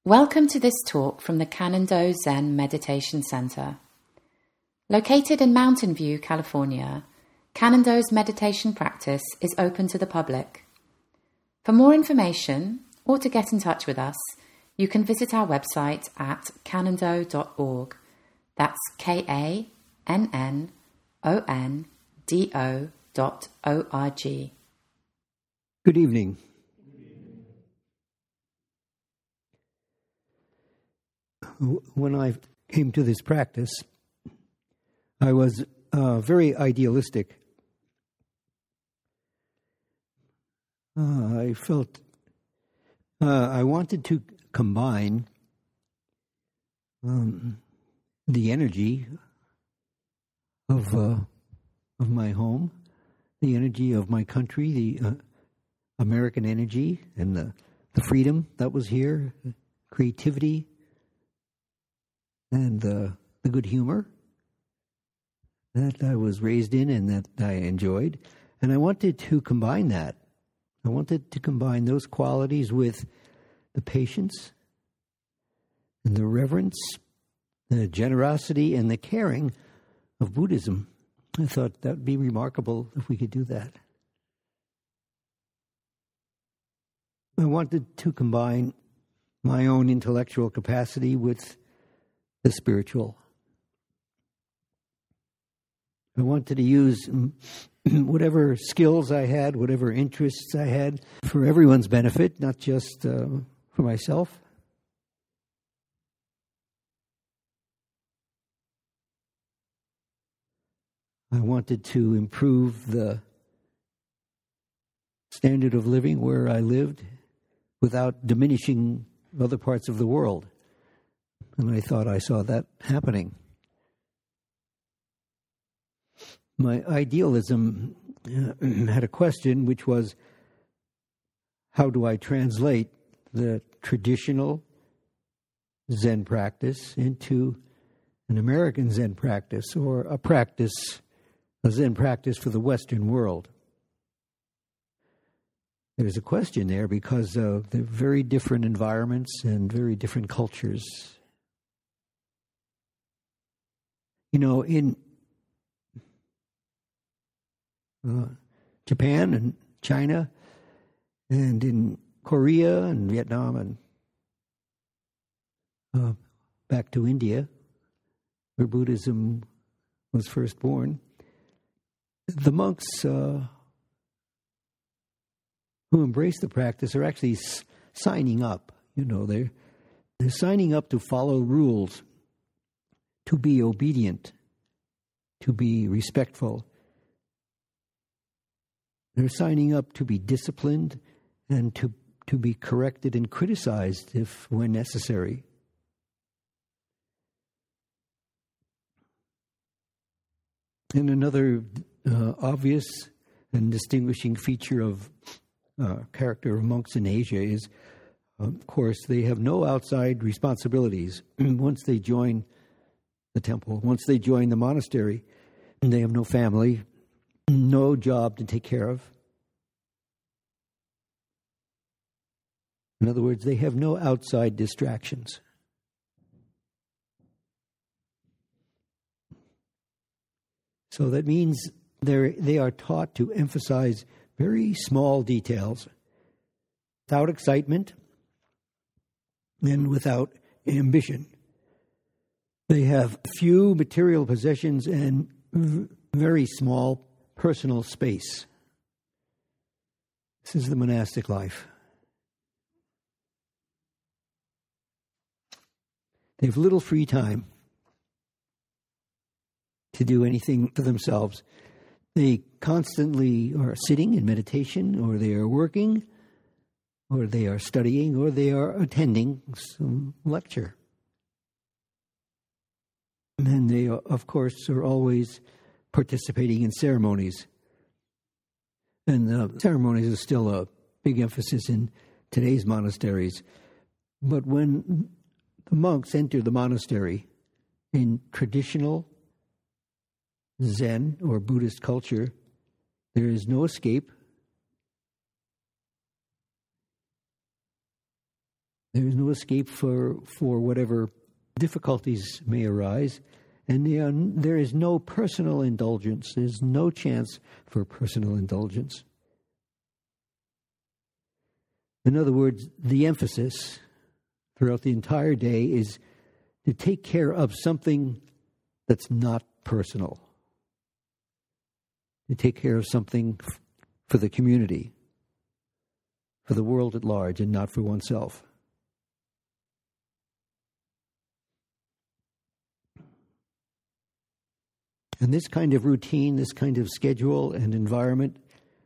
Welcome to this talk from the Cannon-Do Zen Meditation Center. Located in Mountain View, California, Cannon-Do's meditation practice is open to the public. For more information or to get in touch with us, you can visit our website at cannondo.org. That's KANNONDO.org. Good evening. When I came to this practice, I was very idealistic. I felt I wanted to combine the energy of my home, the energy of my country, the American energy, and the freedom that was here, creativity, and the good humor that I was raised in and that I enjoyed. And I wanted to combine that. I wanted to combine those qualities with the patience and the reverence, the generosity and the caring of Buddhism. I thought that would be remarkable if we could do that. I wanted to combine my own intellectual capacity with the spiritual. I wanted to use whatever skills I had, whatever interests I had, for everyone's benefit, not just for myself. I wanted to improve the standard of living where I lived without diminishing other parts of the world. And I thought I saw that happening. My idealism had a question, which was, how do I translate the traditional Zen practice into an American Zen practice, or a Zen practice for the Western world? There's a question there because they're very different environments and very different cultures. You know, in Japan and China and in Korea and Vietnam and back to India, where Buddhism was first born, the monks who embrace the practice are actually signing up. You know, they're signing up to follow rules, to be obedient, to be respectful. They're signing up to be disciplined and to be corrected and criticized when necessary. And another obvious and distinguishing feature of character of monks in Asia is, of course, they have no outside responsibilities. Once they join the temple, once they join the monastery, they have no family, no job to take care of. In other words, they have no outside distractions. So that means they are taught to emphasize very small details, without excitement and without ambition. They have few material possessions and very small personal space. This is the monastic life. They have little free time to do anything for themselves. They constantly are sitting in meditation, or they are working, or they are studying, or they are attending some lecture. And they, of course, are always participating in ceremonies. And ceremonies is still a big emphasis in today's monasteries. But when the monks enter the monastery in traditional Zen or Buddhist culture, there is no escape. There is no escape for whatever difficulties may arise, and there is no personal indulgence. There's no chance for personal indulgence. In other words, the emphasis throughout the entire day is to take care of something that's not personal, to take care of something for the community, for the world at large, and not for oneself. And this kind of routine, this kind of schedule and environment,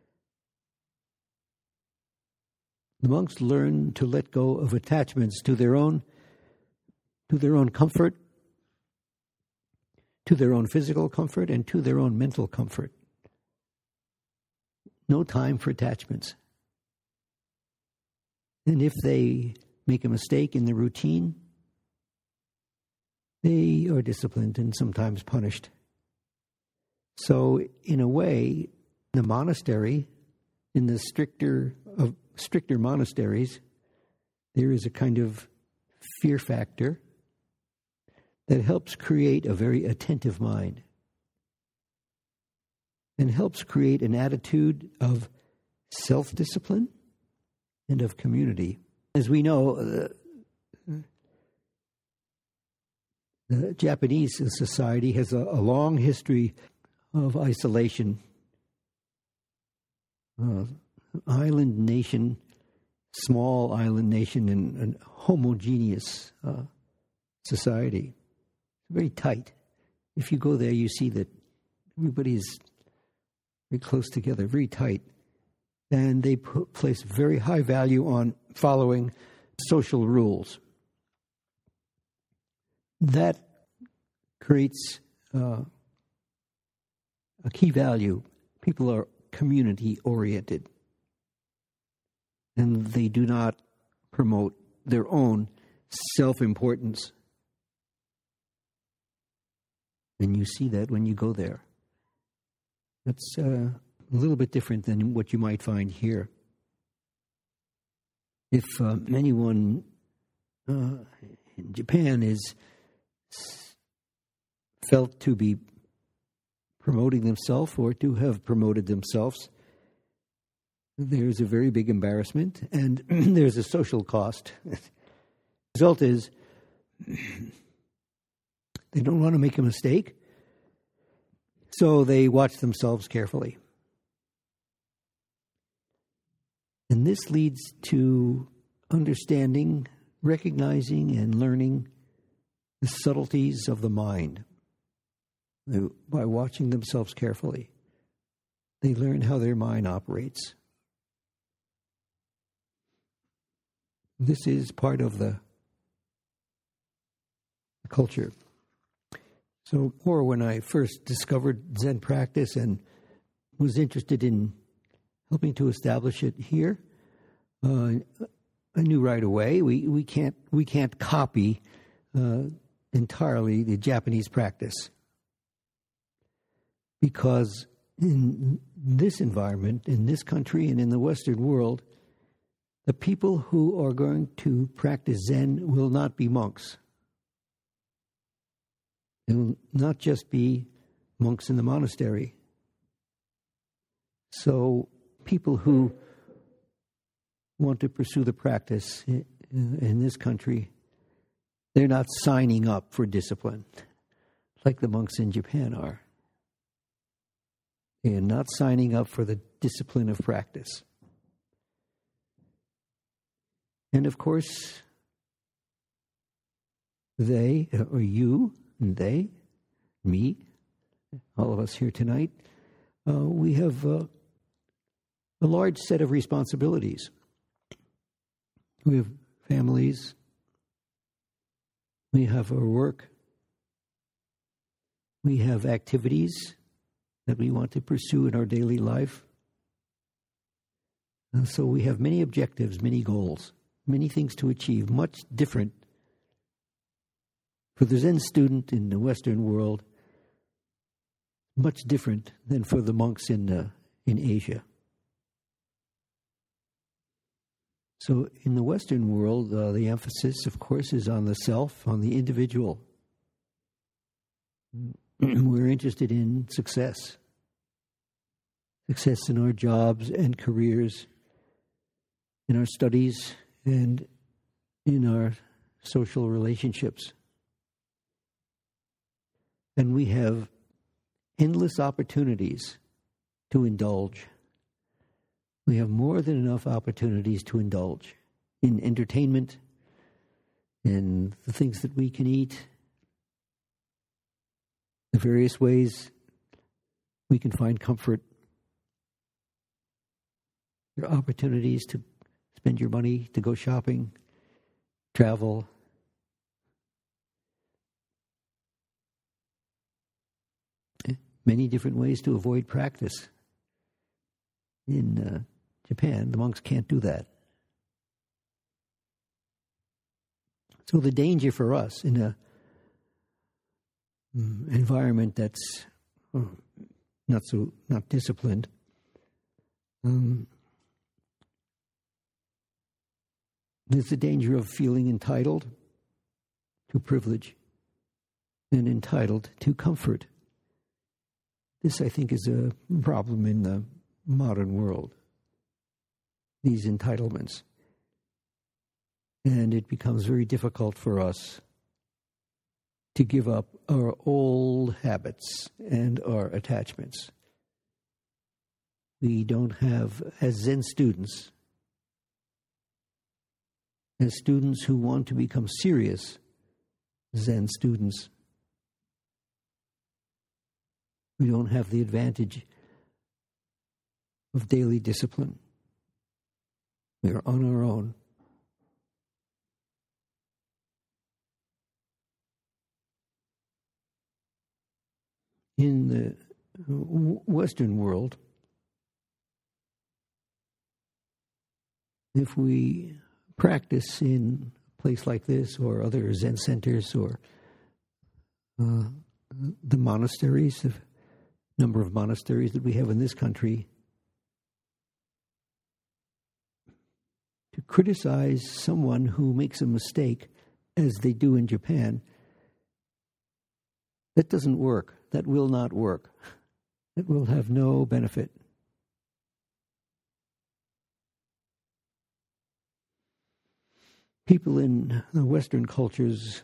the monks learn to let go of attachments to their own comfort, to their own physical comfort, and to their own mental comfort. No time for attachments. And if they make a mistake in the routine, they are disciplined and sometimes punished. So, in a way, the monastery, in the stricter monasteries, there is a kind of fear factor that helps create a very attentive mind and helps create an attitude of self-discipline and of community. As we know, the Japanese society has a long history of isolation. Island nation, small island nation, and homogeneous society. Very tight. If you go there, you see that everybody's very close together, very tight. And they place very high value on following social rules. That creates a key value. People are community-oriented, and they do not promote their own self-importance. And you see that when you go there. That's a little bit different than what you might find here. If anyone in Japan is felt to be promoting themselves or to have promoted themselves, there's a very big embarrassment and there's a social cost. The result is they don't want to make a mistake, so they watch themselves carefully. And this leads to understanding, recognizing, and learning the subtleties of the mind. By watching themselves carefully, they learn how their mind operates. This is part of the culture. So, or when I first discovered Zen practice and was interested in helping to establish it here, I knew right away we can't copy entirely the Japanese practice, because in this environment, in this country, and in the Western world, the people who are going to practice Zen will not be monks. They will not just be monks in the monastery. So people who want to pursue the practice in this country, they're not signing up for discipline like the monks in Japan are. They are not signing up for the discipline of practice. And of course, they, or you, and they, me, all of us here tonight, we have a large set of responsibilities. We have families. We have our work. We have activities that we want to pursue in our daily life. And so we have many objectives, many goals, many things to achieve, much different for the Zen student in the Western world, much different than for the monks in Asia. So in the Western world, the emphasis, of course, is on the self, on the individual. We're interested in success. Success in our jobs and careers, in our studies, and in our social relationships. And we have endless opportunities to indulge. We have more than enough opportunities to indulge in entertainment, in the things that we can eat, the various ways we can find comfort. There are opportunities to spend your money, to go shopping, travel. Many different ways to avoid practice. In Japan, the monks can't do that. So the danger for us in a environment that's not disciplined, there's the danger of feeling entitled to privilege and entitled to comfort. This, I think, is a problem in the modern world, these entitlements. And it becomes very difficult for us to give up our old habits and our attachments. We don't have, as Zen students, as students who want to become serious Zen students, we don't have the advantage of daily discipline. We are on our own. In the Western world, if we practice in a place like this or other Zen centers or the monasteries, the number of monasteries that we have in this country, to criticize someone who makes a mistake, as they do in Japan, that doesn't work. That will not work. It will have no benefit. People in the Western cultures,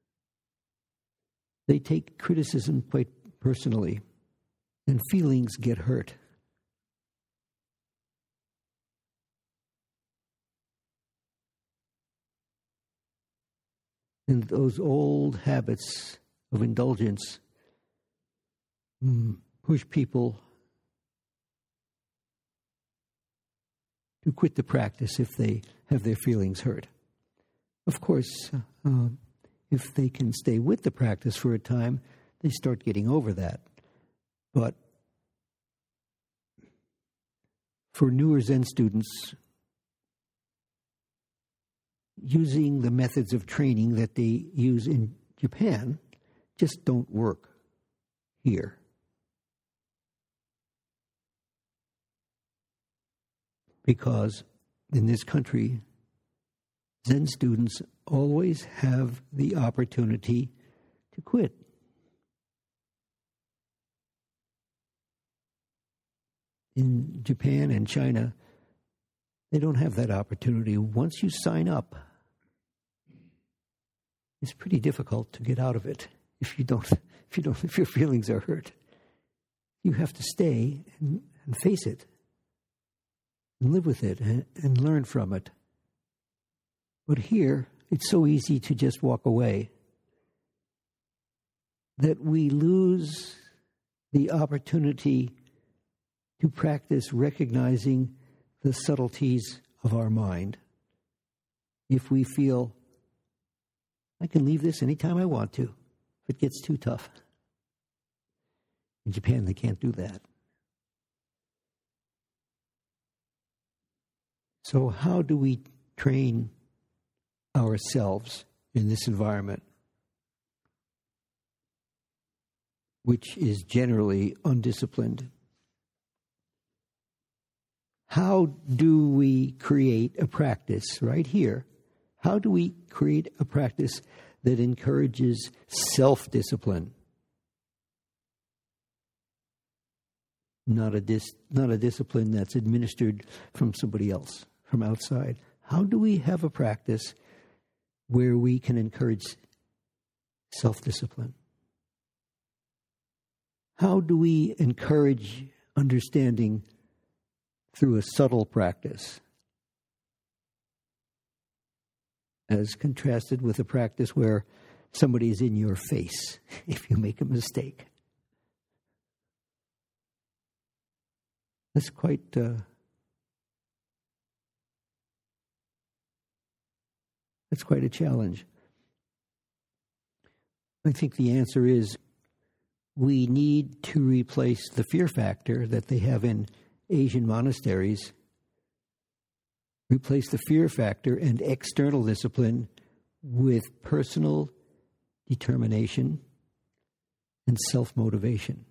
they take criticism quite personally, and feelings get hurt. And those old habits of indulgence push people to quit the practice if they have their feelings hurt. Of course, if they can stay with the practice for a time, they start getting over that. But for newer Zen students, using the methods of training that they use in Japan just don't work here. Because in this country, Zen students always have the opportunity to quit. In Japan and China, they don't have that opportunity. Once you sign up, it's pretty difficult to get out of it if your feelings are hurt. You have to stay and face it and live with it and learn from it. But here, it's so easy to just walk away that we lose the opportunity to practice recognizing the subtleties of our mind. If we feel, I can leave this anytime I want to, if it gets too tough. In Japan, they can't do that. So how do we train ourselves in this environment, which is generally undisciplined? how do we create a practice right here? How do we create a practice that encourages self-discipline? Not a discipline that's administered from somebody else, from outside. How do we have a practice where we can encourage self-discipline? How do we encourage understanding through a subtle practice, as contrasted with a practice where somebody's in your face if you make a mistake? That's quite a challenge. I think the answer is we need to replace the fear factor that they have in Asian monasteries, replace the fear factor and external discipline with personal determination and self-motivation.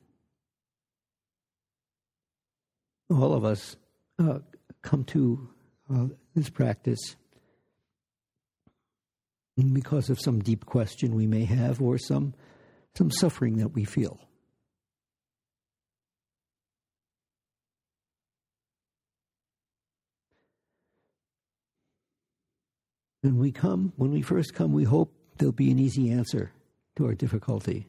All of us come to this practice because of some deep question we may have or some suffering that we feel. When we first come, we hope there'll be an easy answer to our difficulty.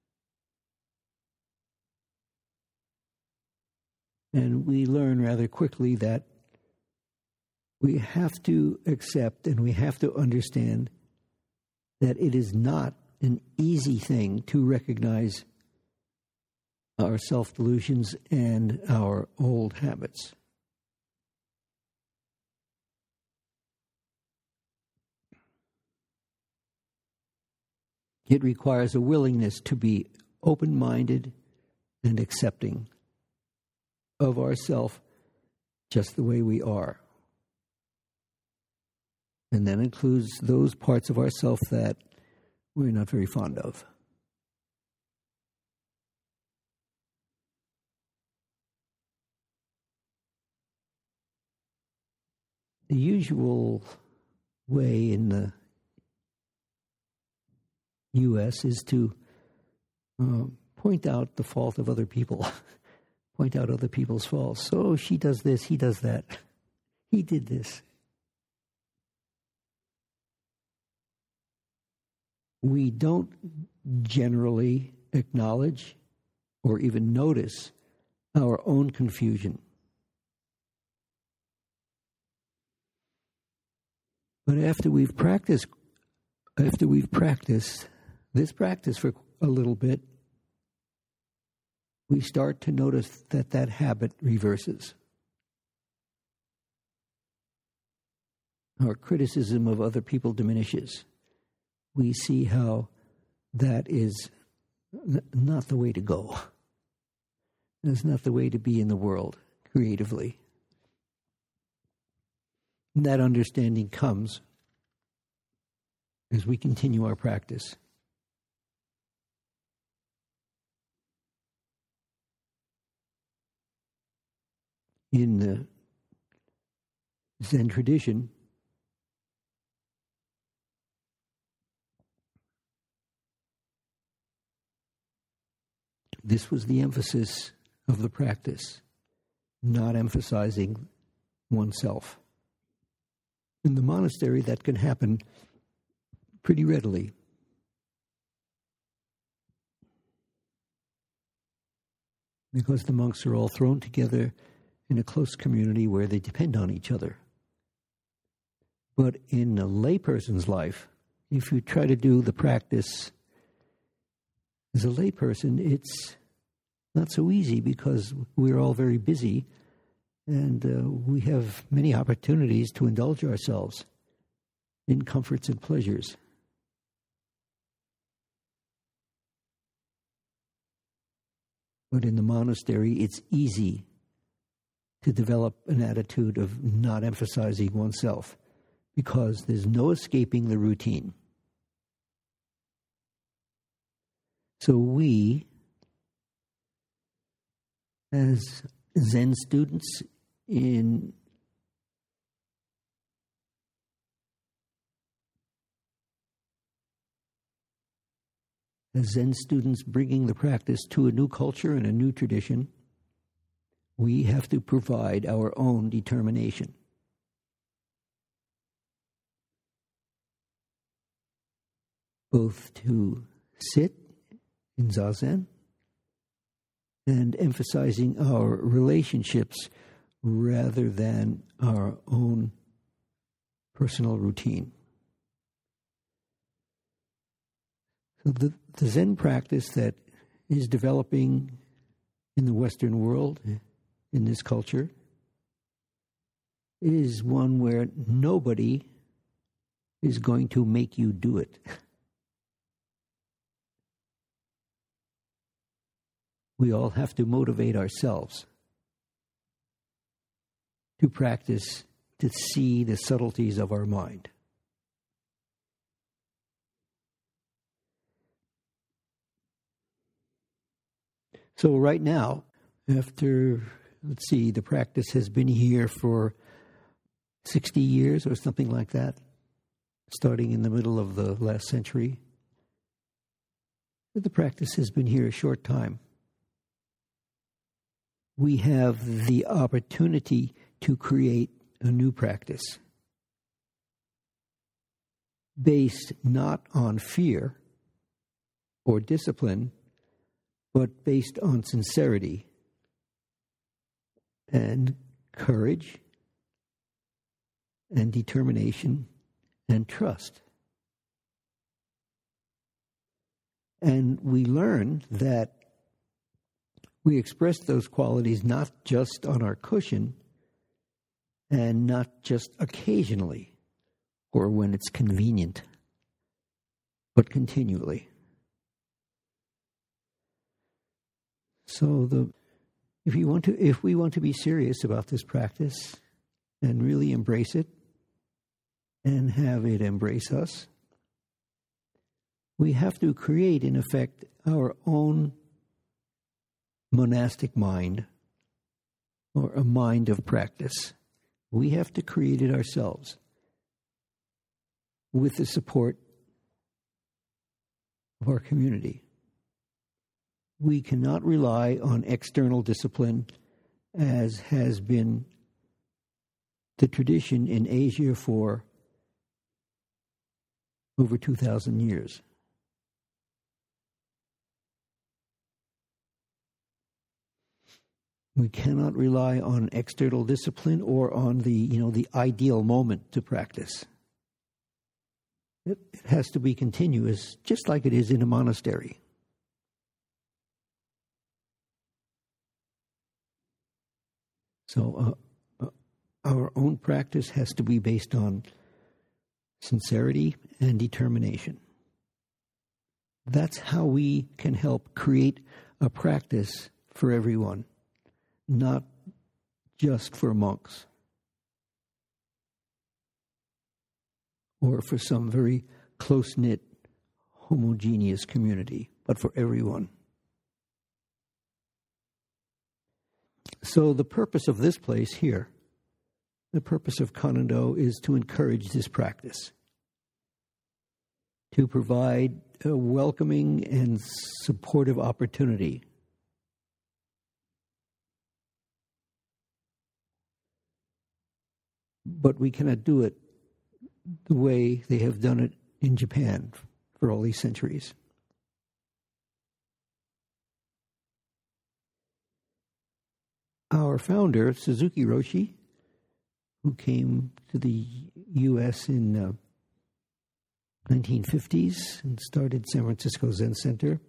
And we learn rather quickly that we have to accept and we have to understand that it is not an easy thing to recognize our self-delusions and our old habits. It requires a willingness to be open-minded and accepting of ourself just the way we are. And that includes those parts of ourself that we're not very fond of. The usual way in the U.S. is to point out the fault of other people, point out other people's faults. So she does this, he does that, he did this. We don't generally acknowledge or even notice our own confusion. But after we've practiced this practice for a little bit, we start to notice that habit reverses. Our criticism of other people diminishes. We see how that is not the way to go. That's not the way to be in the world creatively. And that understanding comes as we continue our practice. In the Zen tradition, this was the emphasis of the practice, not emphasizing oneself. In the monastery, that can happen pretty readily. Because the monks are all thrown together in a close community where they depend on each other. But in a layperson's life, if you try to do the practice as a layperson, it's not so easy because we're all very busy and we have many opportunities to indulge ourselves in comforts and pleasures. But in the monastery, it's easy to develop an attitude of not emphasizing oneself because there's no escaping the routine. So we, as Zen students in as Zen students bringing the practice to a new culture and a new tradition, we have to provide our own determination. Both to sit in Zazen and emphasizing our relationships rather than our own personal routine. So the Zen practice that is developing in the Western world, in this culture, is one where nobody is going to make you do it. We all have to motivate ourselves to practice, to see the subtleties of our mind. So right now, after, the practice has been here for 60 years or something like that, starting in the middle of the last century. The practice has been here a short time. We have the opportunity to create a new practice based not on fear or discipline, but based on sincerity and courage and determination and trust. And we learn that we express those qualities not just on our cushion and not just occasionally or when it's convenient, but continually. So if we want to be serious about this practice and really embrace it and have it embrace us, we have to create, in effect, our own monastic mind, or a mind of practice. We have to create it ourselves with the support of our community. We cannot rely on external discipline, as has been the tradition in Asia for over 2,000 years. We cannot rely on external discipline or on the ideal moment to practice. It has to be continuous, just like it is in a monastery. So our own practice has to be based on sincerity and determination. That's how we can help create a practice for everyone, not just for monks or for some very close-knit, homogeneous community, but for everyone. So the purpose of this place here, the purpose of Kannon-do, is to encourage this practice, to provide a welcoming and supportive opportunity but we cannot do it the way they have done it in Japan for all these centuries. Our founder, Suzuki Roshi, who came to the U.S. in 1950s and started San Francisco Zen Center,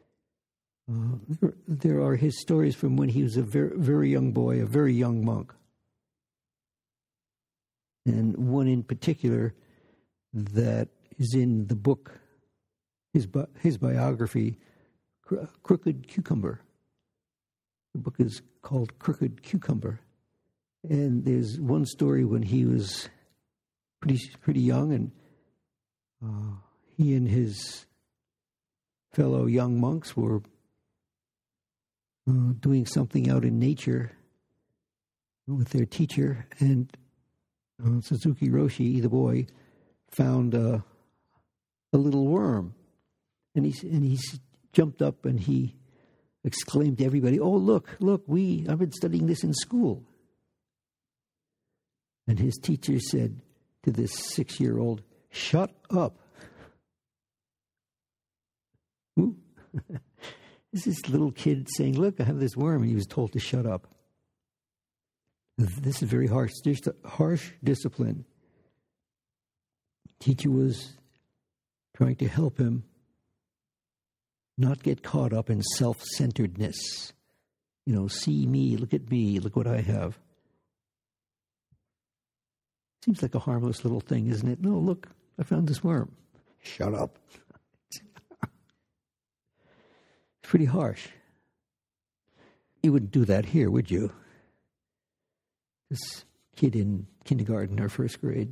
there are his stories from when he was a very, very young boy, a very young monk. And one in particular that is in the book, his biography, Crooked Cucumber. The book is called Crooked Cucumber. And there's one story when he was pretty young, and he and his fellow young monks were doing something out in nature, with their teacher, and Suzuki Roshi, the boy, found a little worm, and he jumped up and he exclaimed to everybody, "Oh, look, I've been studying this in school." And his teacher said to this 6-year-old, "Shut up." This is little kid saying, "Look, I have this worm," and he was told to shut up. This is very harsh discipline. Teacher was trying to help him not get caught up in self-centeredness. See me, look at me, look what I have. Seems like a harmless little thing, isn't it? No, look, I found this worm. Shut up. It's pretty harsh. You wouldn't do that here, would you? This kid in kindergarten or first grade.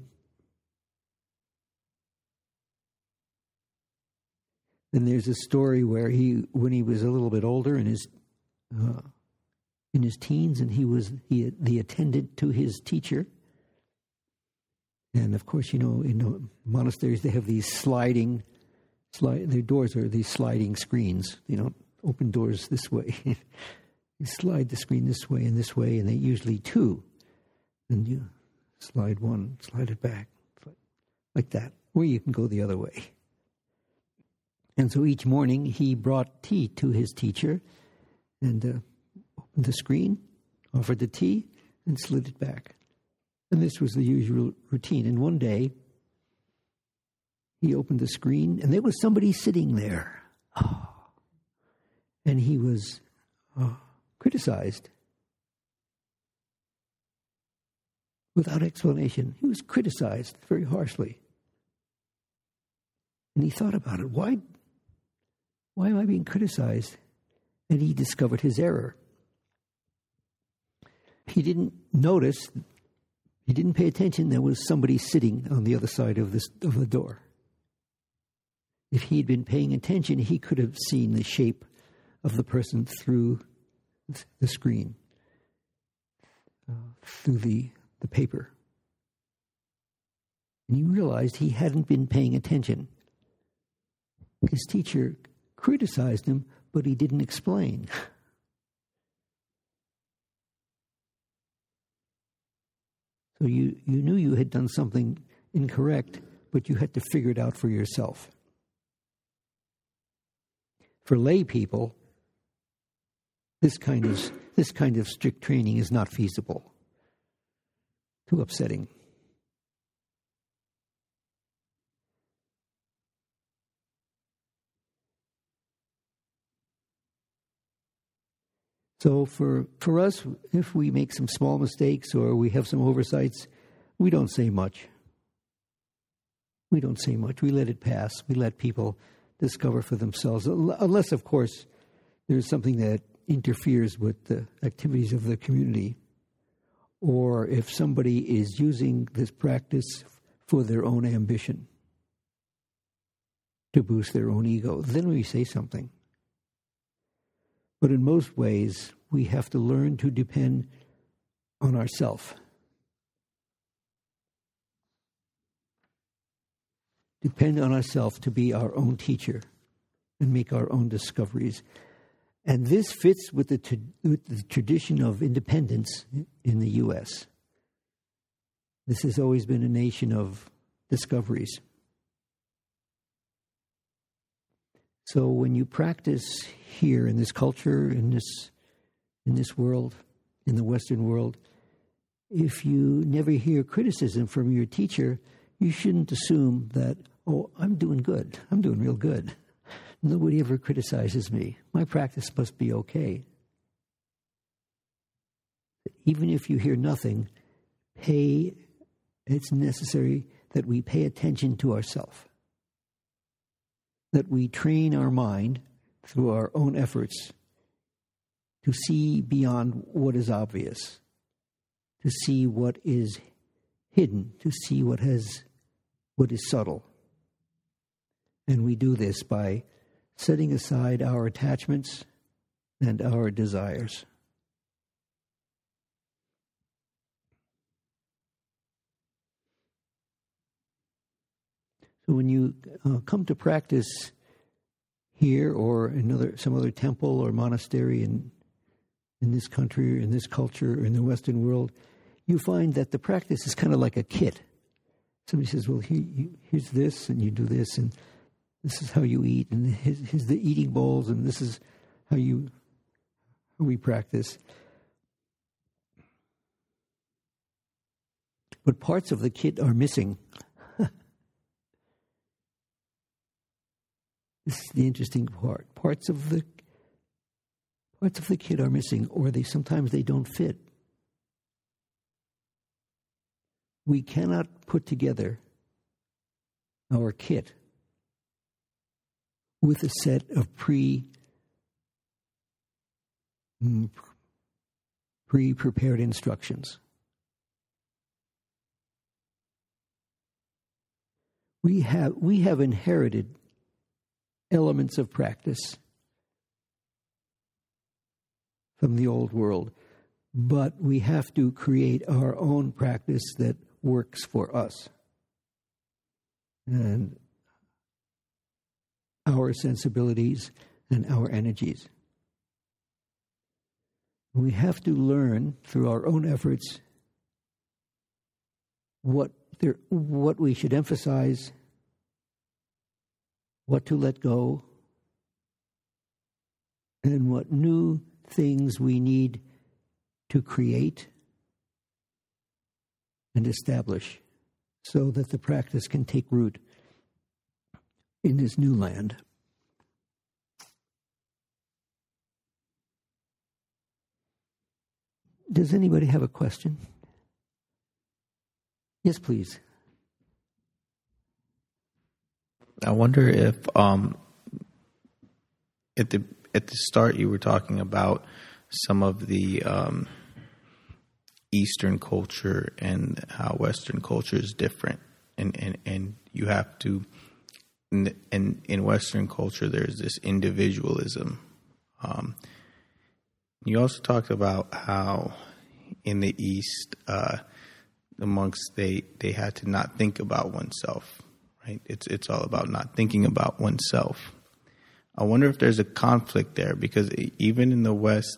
Then there's a story where when he was a little bit older in his teens, and he was the attendant to his teacher. And of course, in monasteries they have these their doors are these sliding screens. They don't open doors this way. You slide the screen this way, and they usually two. And you slide one, slide it back, like that. Or you can go the other way. And so each morning he brought tea to his teacher and opened the screen, offered the tea, and slid it back. And this was the usual routine. And one day he opened the screen and there was somebody sitting there. And he was criticized. Without explanation. He was criticized very harshly. And he thought about it. Why am I being criticized? And he discovered his error. He didn't notice, he didn't pay attention there was somebody sitting on the other side of the door. If he'd been paying attention, he could have seen the shape of the person through the screen, through the paper. And he realized he hadn't been paying attention. His teacher criticized him, but he didn't explain. So you knew you had done something incorrect, but you had to figure it out for yourself. For lay people, this kind of strict training is not feasible. Too upsetting. So for us, if we make some small mistakes or we have some oversights, we don't say much. We let it pass. We let people discover for themselves. Unless, of course, there's something that interferes with the activities of the community. Or if somebody is using this practice for their own ambition, to boost their own ego, then we say something. But in most ways, we have to learn to depend on ourselves. Depend on ourselves to be our own teacher and make our own discoveries. And this fits with the tradition of independence in the U.S. This has always been a nation of discoveries. So when you practice here in this culture, in this world, in the Western world, if you never hear criticism from your teacher, you shouldn't assume that, oh, I'm doing good. I'm doing real good. Nobody ever criticizes me. My practice must be okay. Even if you hear nothing, it's necessary that we pay attention to ourselves. That we train our mind through our own efforts to see beyond what is obvious, to see what is hidden, to see what is subtle. And we do this by setting aside our attachments and our desires. So when you come to practice here or some other temple or monastery in this country or in this culture or in the Western world, you find that the practice is kind of like a kit. Somebody says, well, here's this, and you do this, and this is how you eat, and here's the eating bowls, and this is how we practice. But parts of the kit are missing. This is the interesting part. Parts of the kit are missing, or sometimes they don't fit. We cannot put together our kit with a set of pre-prepared instructions. We have inherited elements of practice from the old world, but we have to create our own practice that works for us and our sensibilities and our energies. We have to learn through our own efforts what we should emphasize, what to let go, and what new things we need to create and establish so that the practice can take root in this new land. Does anybody have a question? Yes, please. I wonder if at the start you were talking about some of the Eastern culture and how Western culture is different, and you have to. In Western culture, there's this individualism. You also talked about how in the East, the monks they had to not think about oneself. Right? It's all about not thinking about oneself. I wonder if there's a conflict there, because even in the West,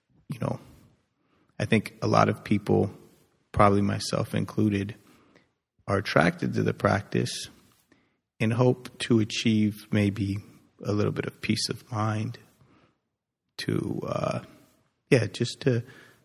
I think a lot of people, probably myself included, are attracted to the practice in hope to achieve maybe a little bit of peace of mind, just to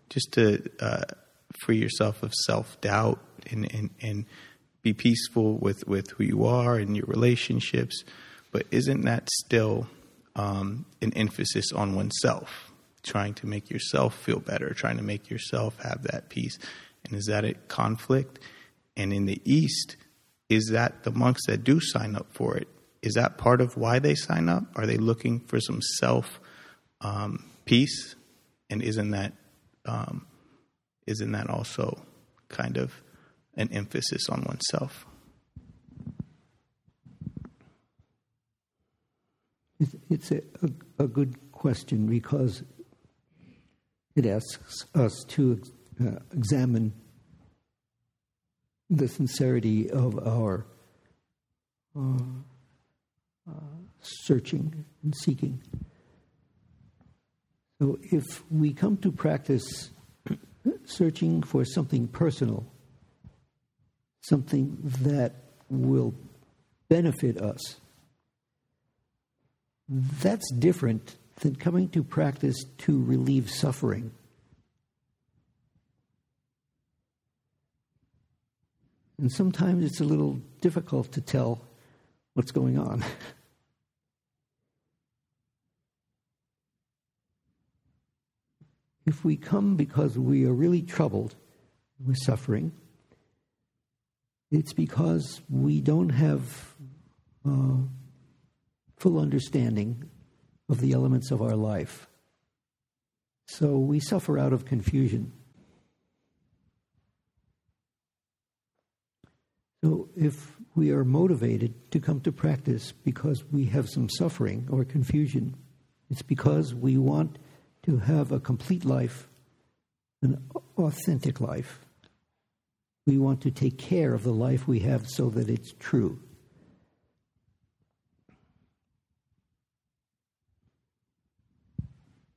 free yourself of self-doubt and be peaceful with who you are and your relationships. But isn't that still an emphasis on oneself, trying to make yourself feel better, trying to make yourself have that peace? And is that a conflict? And in the East, is that the monks that do sign up for it, is that part of why they sign up? Are they looking for some self peace? And isn't that also kind of an emphasis on oneself? It's a good question, because it asks us to examine the sincerity of our searching and seeking. So if we come to practice searching for something personal, something that will benefit us, that's different than coming to practice to relieve suffering. And sometimes it's a little difficult to tell what's going on. If we come because we are really troubled with suffering, it's because we don't have full understanding of the elements of our life. So we suffer out of confusion. So if we are motivated to come to practice because we have some suffering or confusion, it's because we want to have a complete life, an authentic life. We want to take care of the life we have so that it's true.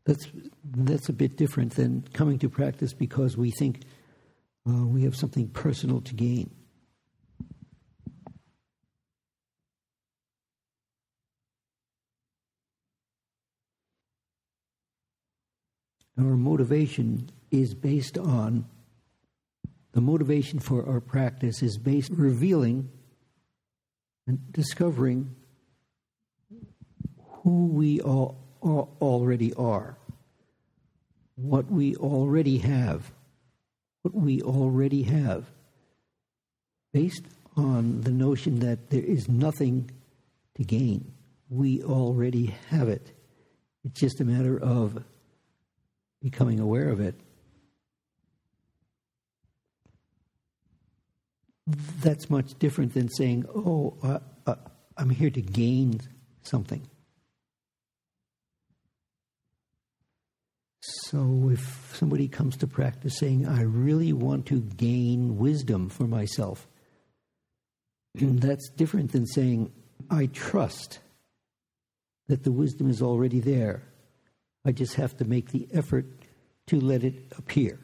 That's a bit different than coming to practice because we think we have something personal to gain. Our motivation is based on, the motivation for our practice is based on revealing and discovering who we all already are, what we already have, based on the notion that there is nothing to gain. We already have it. It's just a matter of becoming aware of it. That's much different than saying, I'm here to gain something. So if somebody comes to practice saying, I really want to gain wisdom for myself, that's different than saying, I trust that the wisdom is already there. I just have to make the effort to let it appear.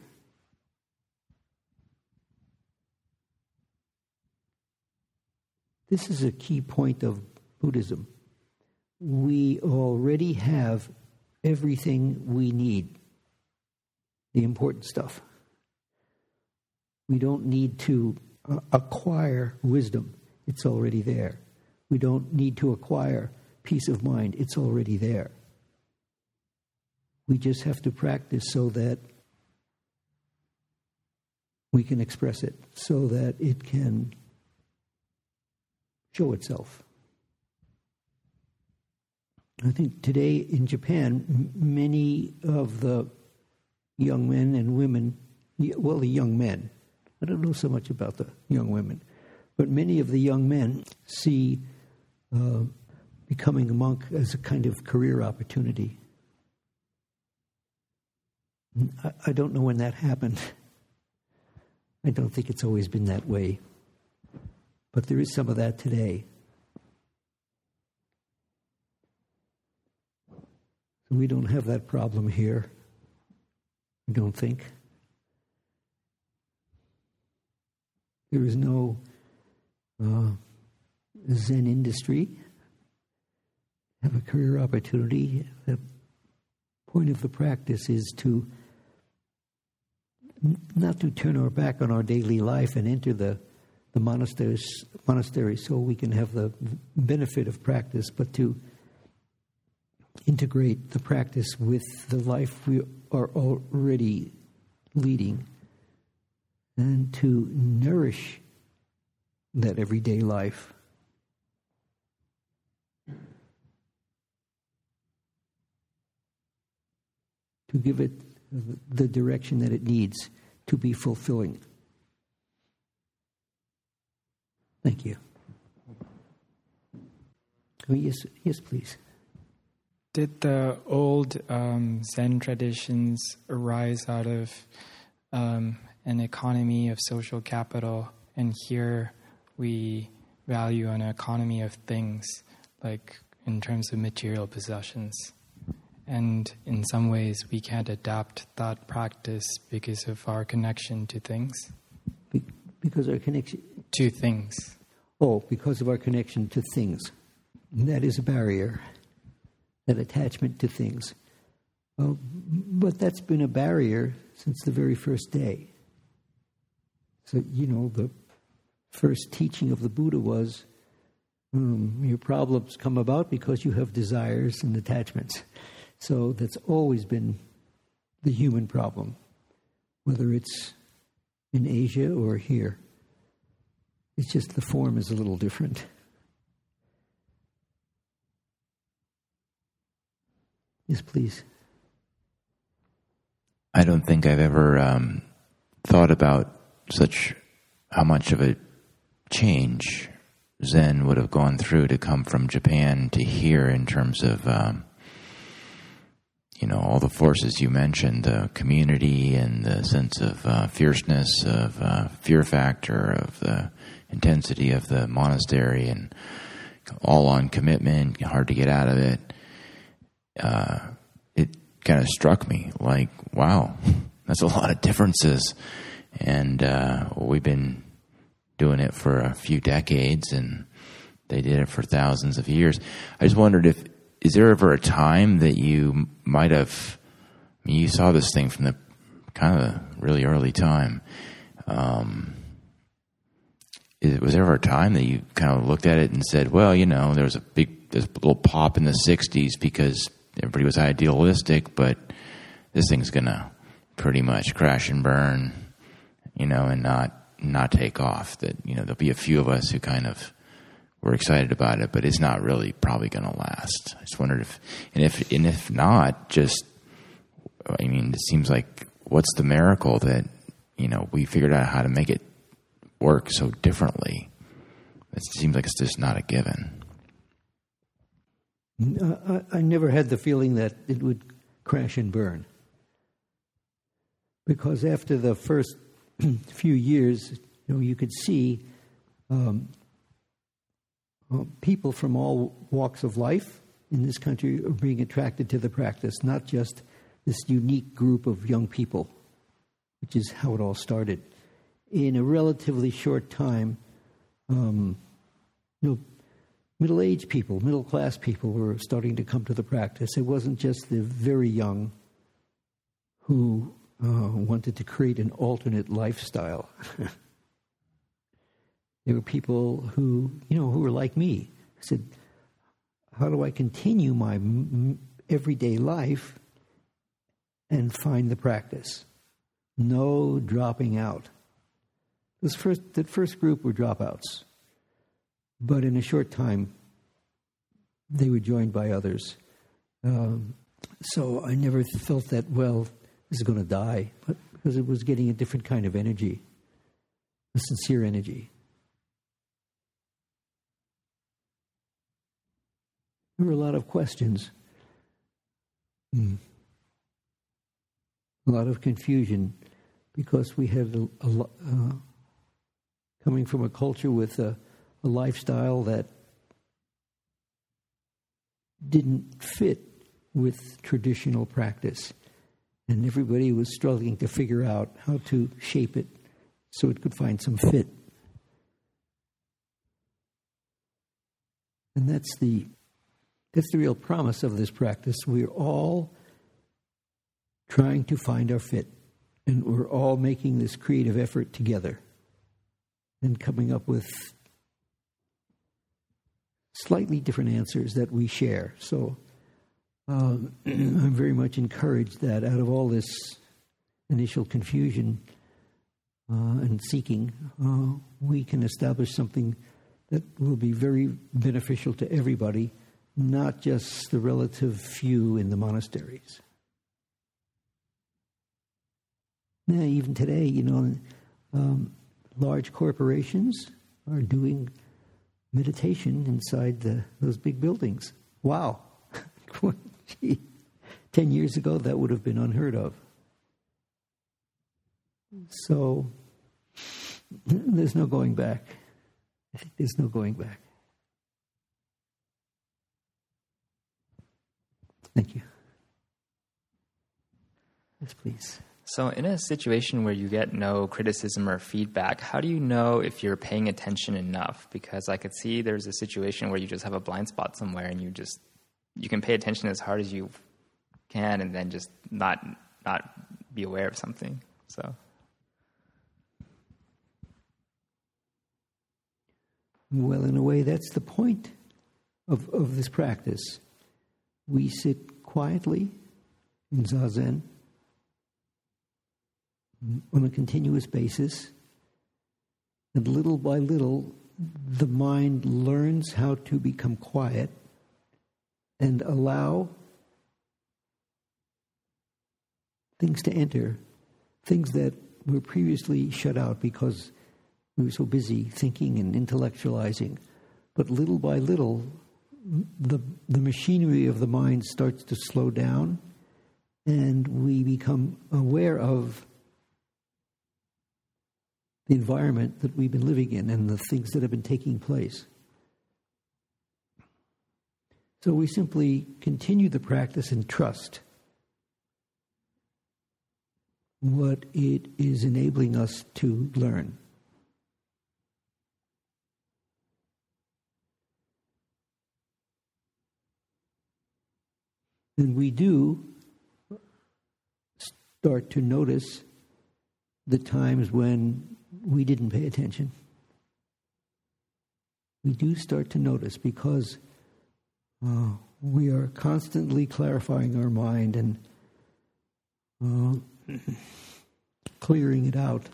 This is a key point of Buddhism. We already have everything we need, the important stuff. We don't need to acquire wisdom. It's already there. We don't need to acquire peace of mind. It's already there. We just have to practice so that we can express it, so that it can show itself. I think today in Japan, many of the young men and women, well, the young men, I don't know so much about the young women, but many of the young men see becoming a monk as a kind of career opportunity. I don't know when that happened. I don't think it's always been that way. But there is some of that today. We don't have that problem here, I don't think. There is no Zen industry. Have a career opportunity. The point of the practice is to not to turn our back on our daily life and enter the monastery so we can have the benefit of practice, but to integrate the practice with the life we are already leading and to nourish that everyday life. To give it the direction that it needs to be fulfilling. Thank you. Oh, yes, please. Did the old Zen traditions arise out of an economy of social capital, and here we value an economy of things, like in terms of material possessions? And in some ways, we can't adapt that practice because of our connection to things. Because our connection to things. Oh, because of our connection to things. That is a barrier. That attachment to things. But that's been a barrier since the very first day. So, the first teaching of the Buddha was, your problems come about because you have desires and attachments. So that's always been the human problem, whether it's in Asia or here. It's just the form is a little different. Yes, please. I don't think I've ever thought about how much of a change Zen would have gone through to come from Japan to here in terms of all the forces you mentioned, the community and the sense of fierceness, of fear factor, of the intensity of the monastery, and all on commitment, hard to get out of it. kind of struck me like, wow, that's a lot of differences. And we've been doing it for a few decades, and they did it for thousands of years. I just wondered is there ever a time that you might have, I mean, you saw this thing from the kind of really early time. Was there ever a time that you kind of looked at it and said, well, there's a little pop in the 60s because everybody was idealistic, but this thing's going to pretty much crash and burn, and not take off. That, there'll be a few of us who kind of were excited about it, but it's not really probably going to last. I just wondered if not, just, it seems like what's the miracle that, we figured out how to make it work so differently. It seems like it's just not a given. I never had the feeling that it would crash and burn. Because after the first few years, you could see people from all walks of life in this country are being attracted to the practice, not just this unique group of young people, which is how it all started. In a relatively short time, middle-aged people, middle-class people were starting to come to the practice. It wasn't just the very young who wanted to create an alternate lifestyle. There were people who were like me. I said, how do I continue my everyday life and find the practice? No dropping out. That first group were dropouts. But in a short time, they were joined by others. So I never felt that, well, this is going to die, but because it was getting a different kind of energy, a sincere energy. There were a lot of questions, a lot of confusion, because we had coming from a culture with a lifestyle that didn't fit with traditional practice. And everybody was struggling to figure out how to shape it so it could find some fit. And that's the real promise of this practice. We're all trying to find our fit. And we're all making this creative effort together and coming up with slightly different answers that we share. So I'm very much encouraged that out of all this initial confusion and seeking, we can establish something that will be very beneficial to everybody, not just the relative few in the monasteries. Now, even today, large corporations are doing meditation inside those big buildings. Wow. 10 years ago, that would have been unheard of. So there's no going back. I think there's no going back. Thank you. Yes, please. So in a situation where you get no criticism or feedback, how do you know if you're paying attention enough? Because I could see there's a situation where you just have a blind spot somewhere and you can pay attention as hard as you can and then just not be aware of something. So. Well, in a way, that's the point of this practice. We sit quietly in Zazen on a continuous basis, and little by little, the mind learns how to become quiet and allow things to enter, things that were previously shut out because we were so busy thinking and intellectualizing. But little by little, the machinery of the mind starts to slow down, and we become aware of the environment that we've been living in and the things that have been taking place. So we simply continue the practice and trust what it is enabling us to learn. And we do start to notice the times when we didn't pay attention. We do start to notice because we are constantly clarifying our mind and clearing it out.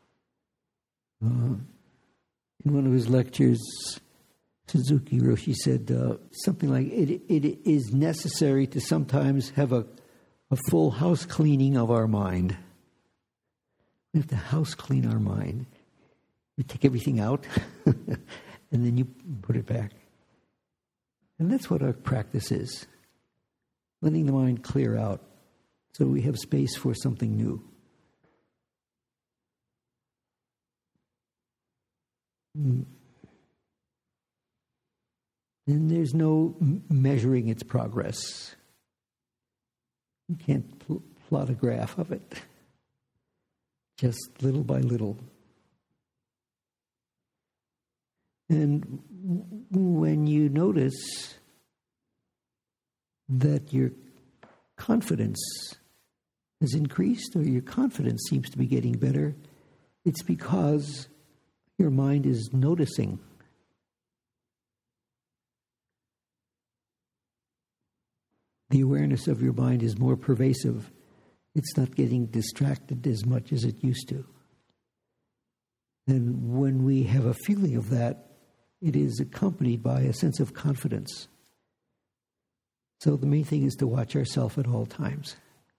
In one of his lectures, Suzuki Roshi said something like, it is necessary to sometimes have a full house cleaning of our mind. We have to house clean our mind. You take everything out, and then you put it back. And that's what our practice is. Letting the mind clear out so we have space for something new. And there's no measuring its progress. You can't plot a graph of it. Just little by little. And when you notice that your confidence has increased or your confidence seems to be getting better, it's because your mind is noticing. The awareness of your mind is more pervasive. It's not getting distracted as much as it used to. And when we have a feeling of that, it is accompanied by a sense of confidence. So the main thing is to watch ourselves at all times.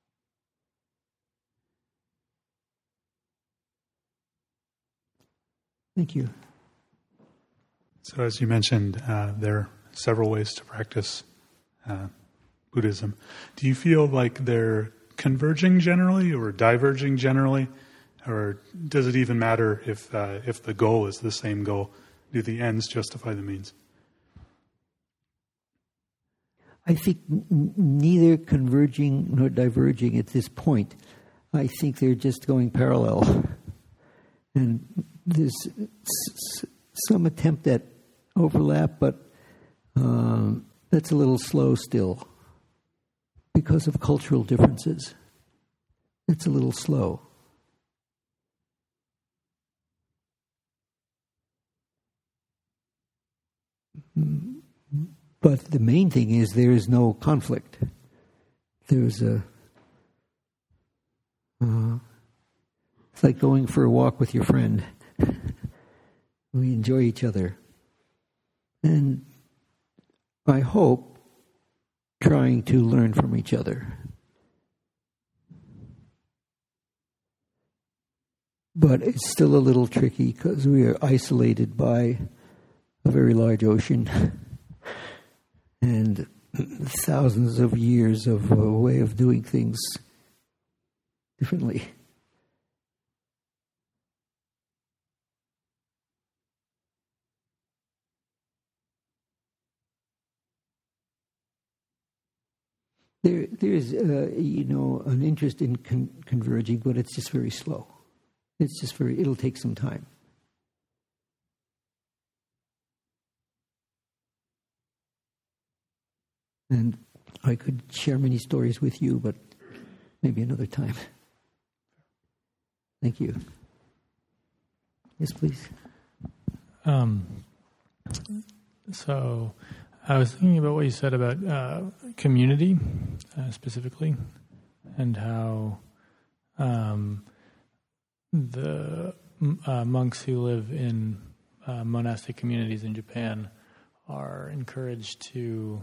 Thank you. So as you mentioned, there are several ways to practice Buddhism. Do you feel like they're converging generally or diverging generally? Or does it even matter if the goal is the same goal? Do the ends justify the means? I think neither converging nor diverging at this point. I think they're just going parallel. And there's some attempt at overlap, but that's a little slow still because of cultural differences. It's a little slow. But the main thing is there is no conflict. There's it's like going for a walk with your friend. We enjoy each other. And I hope trying to learn from each other. But it's still a little tricky because we are isolated by a very large ocean and thousands of years of a way of doing things differently. There's an interest in converging, but it's just very slow. It'll take some time. And I could share many stories with you, but maybe another time. Thank you. Yes, please. So I was thinking about what you said about community specifically, and how the monks who live in monastic communities in Japan are encouraged to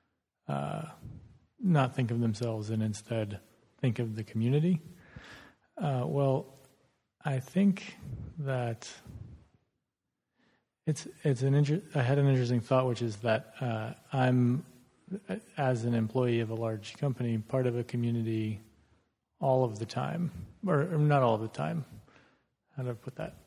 not think of themselves and instead think of the community. Well, I think that I had an interesting thought, which is that I'm, as an employee of a large company, part of a community all of the time, or not all of the time. How do I put that?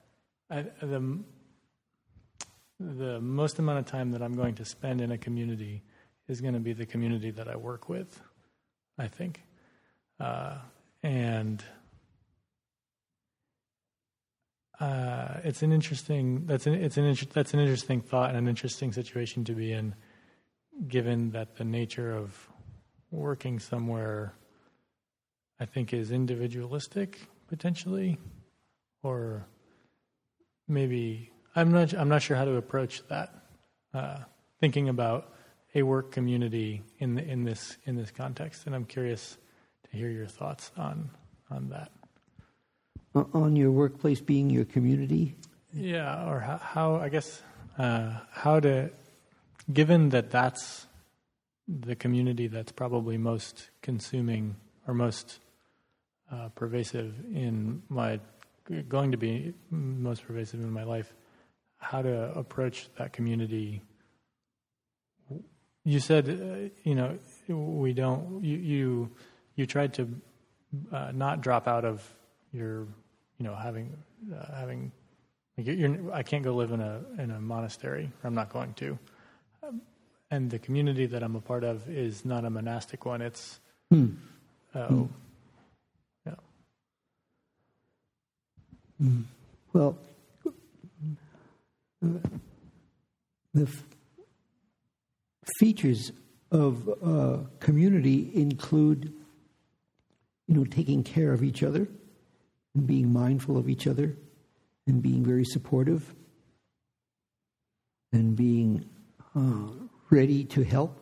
The most amount of time that I'm going to spend in a community is going to be the community that I work with, I think. And it's an interesting thought and an interesting situation to be in, given that the nature of working somewhere, I think, is individualistic potentially, or maybe I'm not sure how to approach that. Thinking about a work community in this context, and I'm curious to hear your thoughts on that. On your workplace being your community? Yeah, or how I guess how to, given that that's the community that's probably most consuming or most pervasive in my, going to be most pervasive in my life, how to approach that community. You said, we don't. You tried to not drop out of your, having. Like I can't go live in a monastery. Or I'm not going to. And the community that I'm a part of is not a monastic one. It's. Yeah. Well, the features of community include, taking care of each other and being mindful of each other and being very supportive and being ready to help.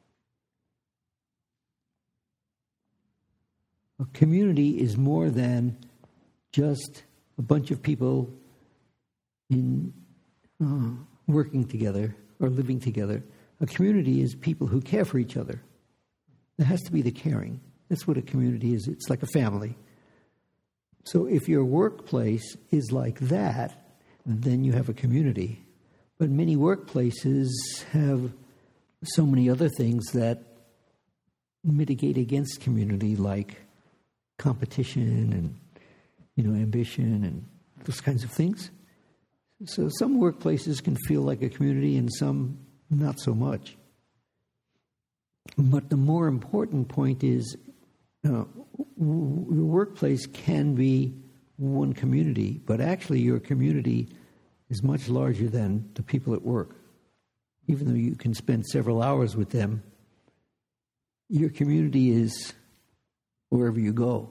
A community is more than just a bunch of people in working together or living together. A community is people who care for each other. There has to be the caring. That's what a community is. It's like a family. So if your workplace is like that, then you have a community. But many workplaces have so many other things that mitigate against community, like competition and ambition and those kinds of things. So some workplaces can feel like a community and some not so much. But the more important point is your workplace can be one community, but actually your community is much larger than the people at work. Even though you can spend several hours with them, your community is wherever you go.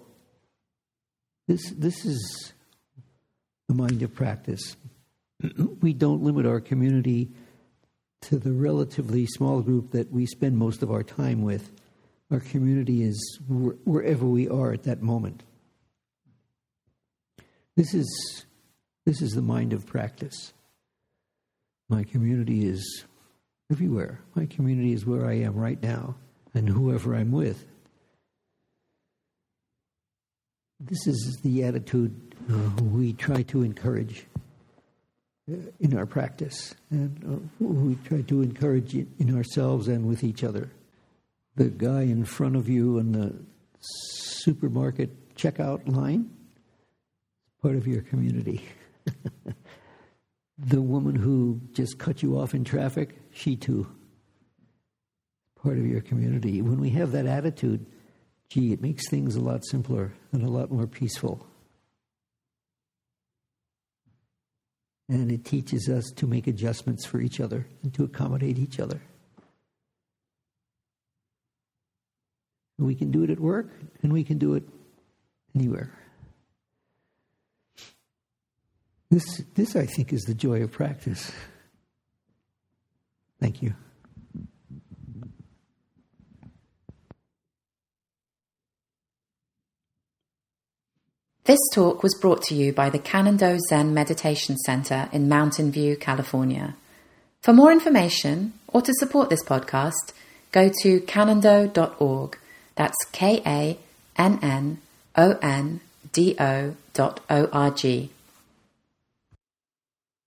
This is the mind of practice. We don't limit our community to the relatively small group that we spend most of our time with. Our community is wherever we are at that moment. This is the mind of practice. My community is everywhere. My community is where I am right now and whoever I'm with. This is the attitude we try to encourage in our practice, and we try to encourage it in ourselves and with each other. The guy in front of you in the supermarket checkout line is part of your community. The woman who just cut you off in traffic, she too, part of your community. When we have that attitude, it makes things a lot simpler and a lot more peaceful. And it teaches us to make adjustments for each other and to accommodate each other. We can do it at work, and we can do it anywhere. This, I think, is the joy of practice. Thank you. This talk was brought to you by the Kannon-Do Zen Meditation Center in Mountain View, California. For more information or to support this podcast, go to kannondo.org. That's KANNONDO.org.